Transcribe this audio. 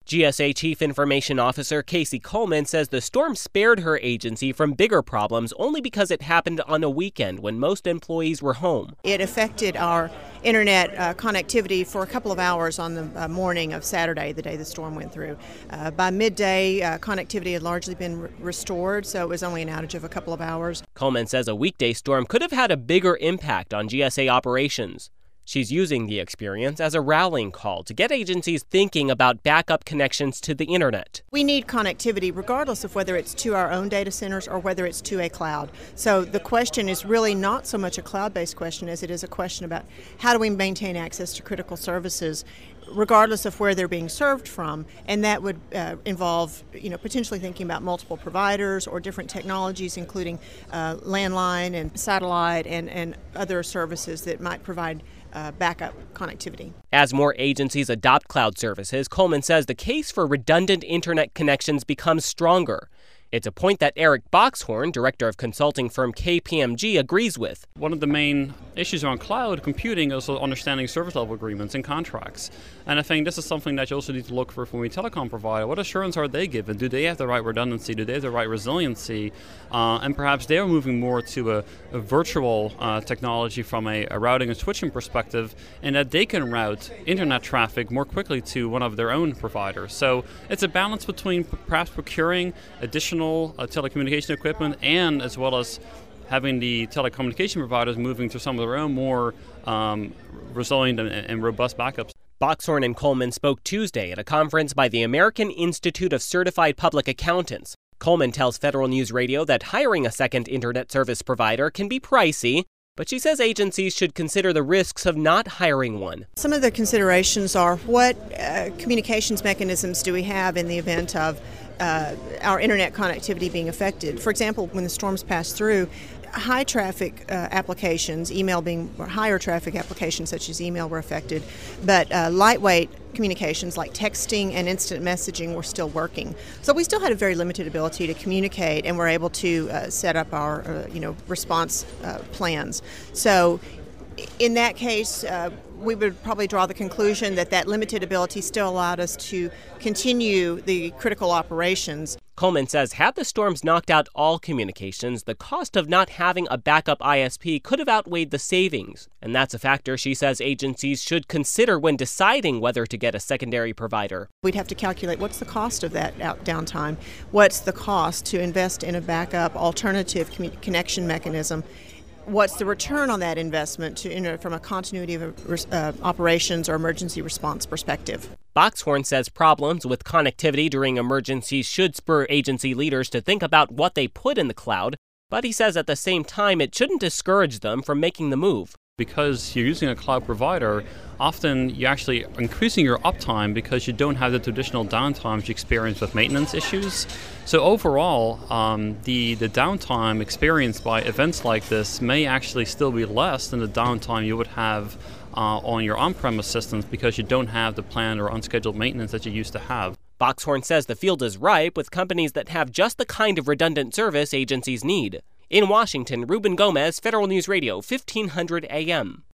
GSA Chief Information Officer Casey Coleman says the storm spared her agency from bigger problems only because it happened on a weekend when most employees were home. It affected our internet connectivity for a couple of hours on the morning of Saturday, the day the storm went through. By midday, connectivity had largely been restored, so it was only an outage of a couple of hours. Coleman says a weekday storm could have had a bigger impact on GSA operations. She's using the experience as a rallying call to get agencies thinking about backup connections to the internet. We need connectivity regardless of whether it's to our own data centers or whether it's to a cloud. So the question is really not so much a cloud-based question as it is a question about how do we maintain access to critical services regardless of where they're being served from, and that would involve, potentially thinking about multiple providers or different technologies, including landline and satellite and other services that might provide backup connectivity. As more agencies adopt cloud services, Coleman says the case for redundant internet connections becomes stronger. It's a point that Eric Boxhorn, director of consulting firm KPMG, agrees with. One of the main issues around cloud computing is understanding service level agreements and contracts. And I think this is something that you also need to look for from a telecom provider. What assurance are they given? Do they have the right redundancy? Do they have the right resiliency? And perhaps they're moving more to a virtual technology from a routing and switching perspective, and that they can route internet traffic more quickly to one of their own providers. So it's a balance between perhaps procuring additional telecommunication equipment and as well as having the telecommunication providers moving to some of their own more resilient and robust backups. Boxhorn and Coleman spoke Tuesday at a conference by the American Institute of Certified Public Accountants. Coleman tells Federal News Radio that hiring a second internet service provider can be pricey, but she says agencies should consider the risks of not hiring one. Some of the considerations are what communications mechanisms do we have in the event of our internet connectivity being affected. For example, when the storms passed through, high traffic applications, higher traffic applications such as email were affected, but lightweight communications like texting and instant messaging were still working. So we still had a very limited ability to communicate, and were able to set up our response plans. So in that case, we would probably draw the conclusion that limited ability still allowed us to continue the critical operations. Coleman says had the storms knocked out all communications, the cost of not having a backup ISP could have outweighed the savings. And that's a factor she says agencies should consider when deciding whether to get a secondary provider. We'd have to calculate what's the cost of that downtime, what's the cost to invest in a backup alternative connection mechanism. What's the return on that investment from a continuity of operations or emergency response perspective? Boxhorn says problems with connectivity during emergencies should spur agency leaders to think about what they put in the cloud, but he says at the same time it shouldn't discourage them from making the move. Because you're using a cloud provider, often you're actually increasing your uptime because you don't have the traditional downtimes you experience with maintenance issues. So overall, the downtime experienced by events like this may actually still be less than the downtime you would have on your on-premise systems because you don't have the planned or unscheduled maintenance that you used to have. Boxhorn says the field is ripe with companies that have just the kind of redundant service agencies need. In Washington, Ruben Gomez, Federal News Radio, 1500 AM.